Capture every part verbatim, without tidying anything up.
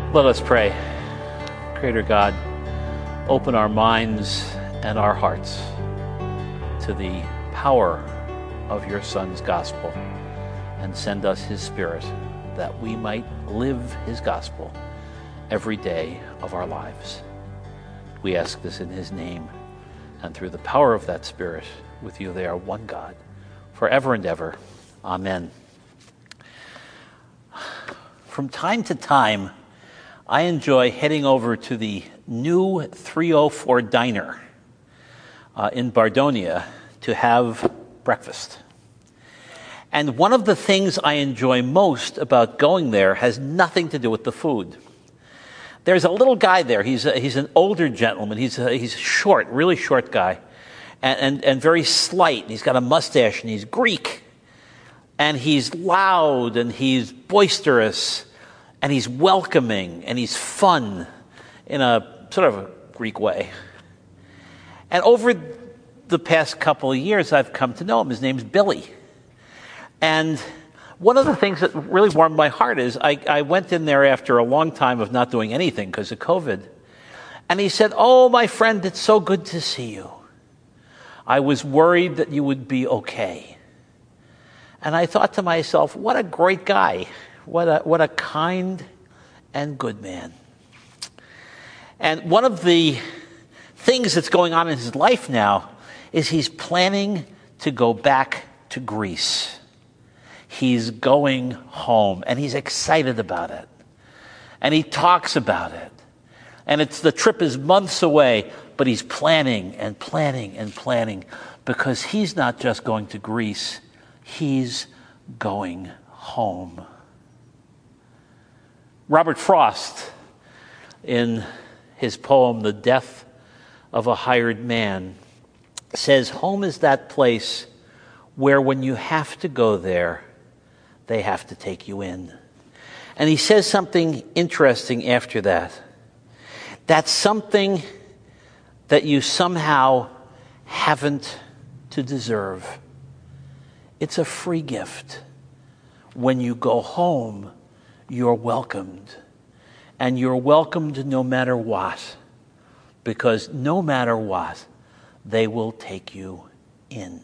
Let us pray. Creator God, open our minds and our hearts to the power of your Son's gospel and send us his Spirit that we might live his gospel every day of our lives. We ask this in his name, and through the power of that Spirit, with you they are one God, forever and ever. Amen. From time to time, I enjoy heading over to the new three oh four Diner uh, in Bardonia to have breakfast. And one of the things I enjoy most about going there has nothing to do with the food. There's a little guy there. He's a, he's an older gentleman. He's a, he's short, really short guy, and, and, and very slight. And he's got a mustache, and he's Greek. And he's loud, and he's boisterous, and he's welcoming, and he's fun in a sort of a Greek way. And over the past couple of years, I've come to know him. His name's Billy. And one of the things that really warmed my heart is I, I went in there after a long time of not doing anything because of COVID. And he said, "Oh, my friend, it's so good to see you. I was worried that you would be okay." And I thought to myself, what a great guy. What a, what a kind and good man. And one of the things that's going on in his life now is he's planning to go back to Greece. He's going home, and he's excited about it. And he talks about it. And it's the trip is months away, but he's planning and planning and planning because he's not just going to Greece, he's going home. Robert Frost, in his poem, The Death of a Hired Man, says, "Home is that place where when you have to go there, they have to take you in." And he says something interesting after that. That's something that you somehow haven't to deserve. It's a free gift. When you go home, you're welcomed. And you're welcomed no matter what, because no matter what, they will take you in.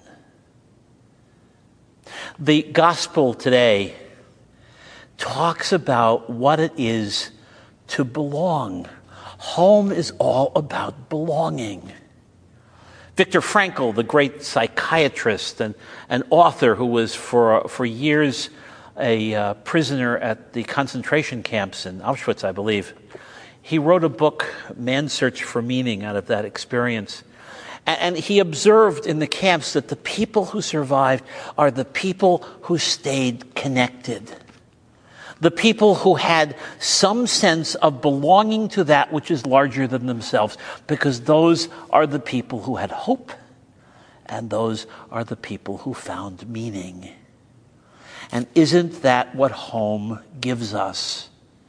The gospel today talks about what it is to belong. Home is all about belonging. Viktor Frankl, the great psychiatrist and an author who was for for years a uh, prisoner at the concentration camps in Auschwitz, I believe, he wrote a book, Man's Search for Meaning, out of that experience. And, and he observed in the camps that the people who survived are the people who stayed connected. The people who had some sense of belonging to that which is larger than themselves, because those are the people who had hope, and those are the people who found meaning. And isn't that what home gives us?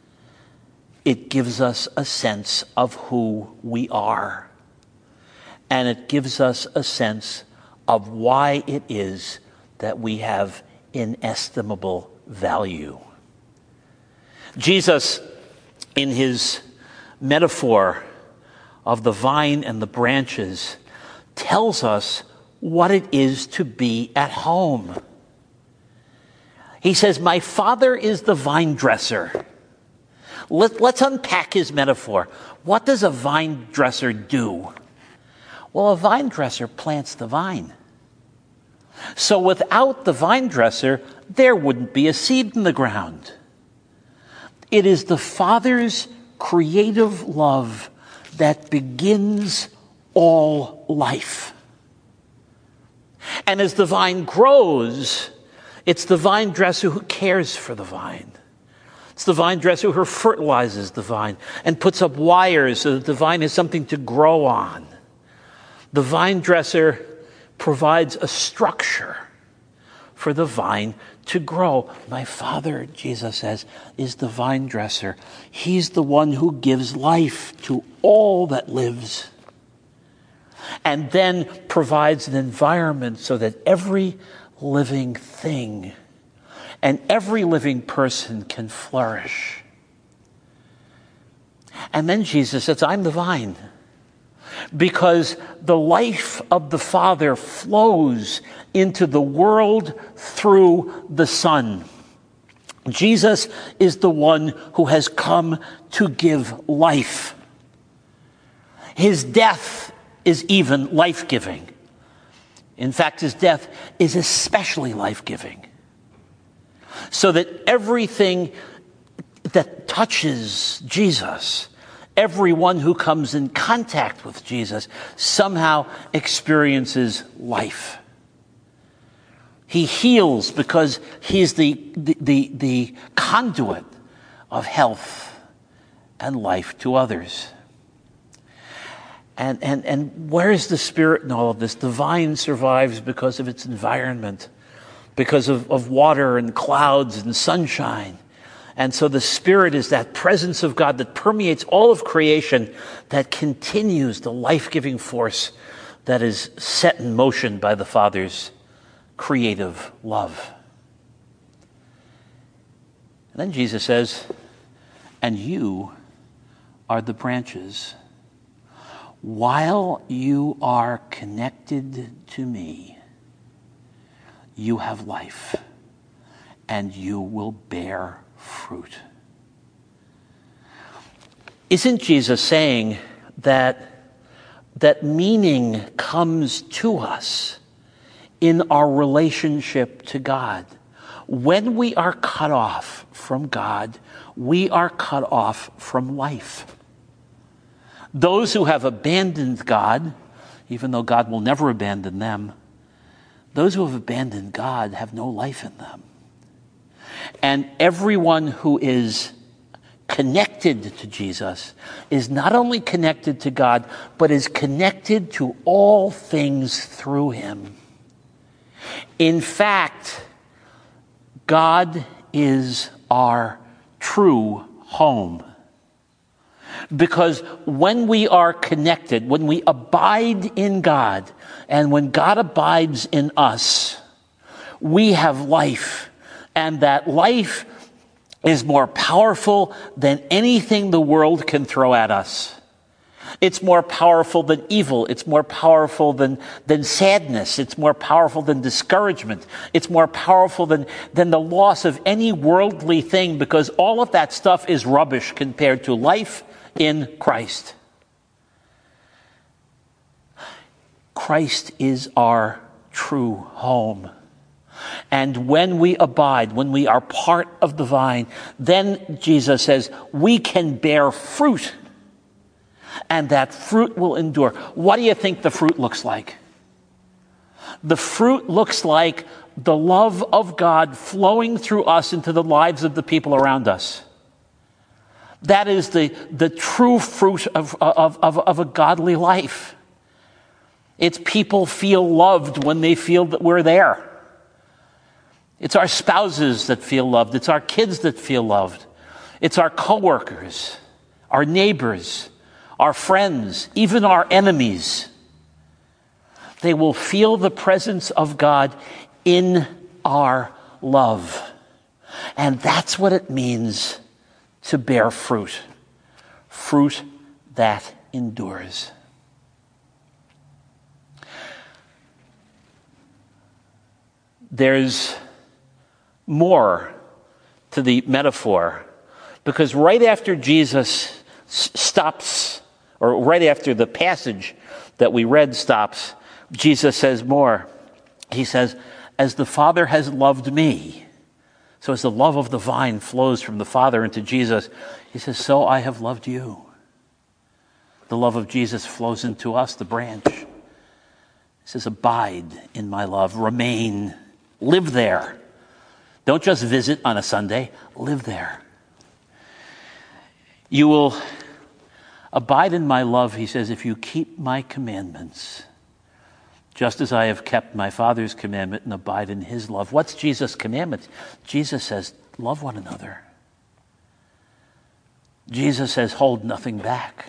It gives us a sense of who we are. And it gives us a sense of why it is that we have inestimable value. Jesus, in his metaphor of the vine and the branches, tells us what it is to be at home. He says, "My Father is the vine dresser." Let, let's unpack his metaphor. What does a vine dresser do? Well, a vine dresser plants the vine. So without the vine dresser, there wouldn't be a seed in the ground. It is the Father's creative love that begins all life. And as the vine grows, it's the vine dresser who cares for the vine. It's the vine dresser who fertilizes the vine and puts up wires so that the vine has something to grow on. The vine dresser provides a structure for the vine to grow. My Father, Jesus says, is the vine dresser. He's the one who gives life to all that lives, and then provides an environment so that every living thing and every living person can flourish. And then Jesus says, I'm the vine. Because the life of the Father flows into the world through the Son. Jesus is the one who has come to give life. His death is even life-giving. In fact, his death is especially life-giving. So that everything that touches Jesus, everyone who comes in contact with Jesus, somehow experiences life. He heals because he's the, the, the, the conduit of health and life to others. And, and, and where is the Spirit in all of this? The vine survives because of its environment, because of, of water and clouds and sunshine. And so the Spirit is that presence of God that permeates all of creation, that continues the life-giving force that is set in motion by the Father's creative love. And then Jesus says, and you are the branches. While you are connected to me, you have life, and you will bear fruit. Isn't Jesus saying that, that meaning comes to us in our relationship to God? When we are cut off from God, we are cut off from life. Those who have abandoned God, even though God will never abandon them, those who have abandoned God have no life in them. And everyone who is connected to Jesus is not only connected to God, but is connected to all things through him. In fact, God is our true home. Because when we are connected, when we abide in God, and when God abides in us, we have life. And that life is more powerful than anything the world can throw at us. It's more powerful than evil. It's more powerful than, than sadness. It's more powerful than discouragement. It's more powerful than, than the loss of any worldly thing, because all of that stuff is rubbish compared to life in Christ. Christ is our true home. And when we abide, when we are part of the vine, then Jesus says we can bear fruit. And that fruit will endure. What do you think the fruit looks like? The fruit looks like the love of God flowing through us into the lives of the people around us. That is the, the true fruit of, of, of, of a godly life. It's people feel loved when they feel that we're there. It's our spouses that feel loved. It's our kids that feel loved. It's our coworkers, our neighbors, our friends, even our enemies. They will feel the presence of God in our love. And that's what it means to bear fruit. Fruit that endures. There's more to the metaphor, because right after Jesus stops, or right after the passage that we read stops, Jesus says more. He says, as the Father has loved me, so as the love of the vine flows from the Father into Jesus, he says, so I have loved you. The love of Jesus flows into us, the branch. He says, abide in my love, remain, live there. Don't just visit on a Sunday, live there. You will abide in my love, he says, if you keep my commandments, just as I have kept my Father's commandment and abide in his love. What's Jesus' commandment? Jesus says, love one another. Jesus says, hold nothing back.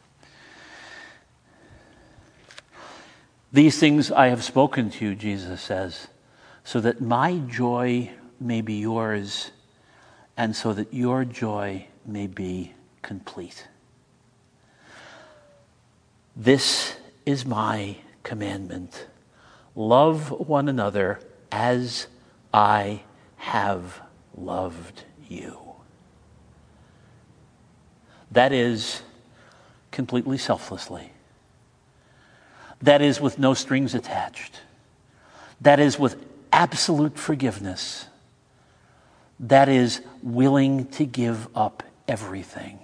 These things I have spoken to you, Jesus says, so that my joy may be yours, and so that your joy may be complete. This is my commandment. Love one another as I have loved you. That is completely selflessly. That is with no strings attached. That is with absolute forgiveness. That is willing to give up everything.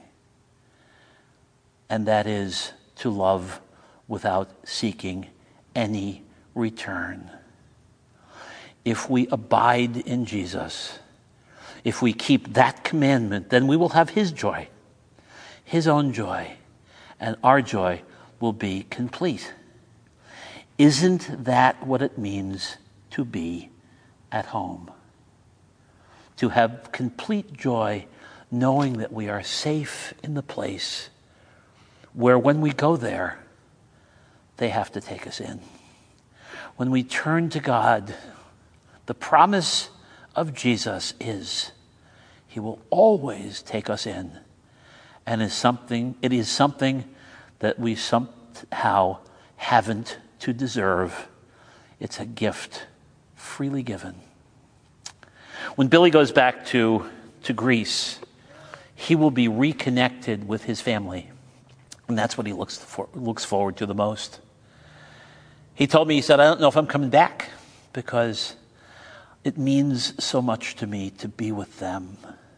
And that is to love without seeking any return. If we abide in Jesus, if we keep that commandment, then we will have his joy, his own joy, and our joy will be complete. Isn't that what it means to be at home? To have complete joy knowing that we are safe in the place where when we go there, they have to take us in. When we turn to God, the promise of Jesus is he will always take us in. And is something, it is something that we somehow haven't to deserve. It's a gift freely given. When Billy goes back to, to Greece, he will be reconnected with his family. And that's what he looks for, looks forward to the most. He told me, he said, I don't know if I'm coming back because it means so much to me to be with them.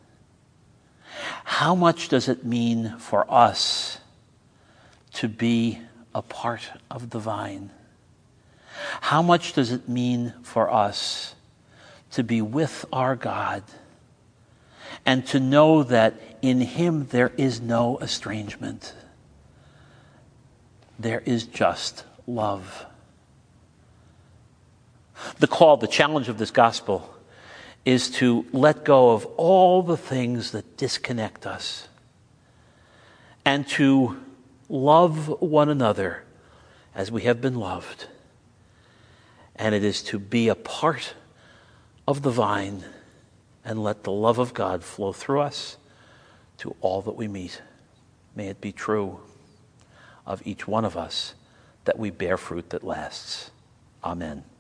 How much does it mean for us to be a part of the vine? How much does it mean for us to be with our God and to know that in him there is no estrangement? There is just love. The call, the challenge of this gospel is to let go of all the things that disconnect us and to love one another as we have been loved. And it is to be a part of the vine and let the love of God flow through us to all that we meet. May it be true of each one of us that we bear fruit that lasts. Amen.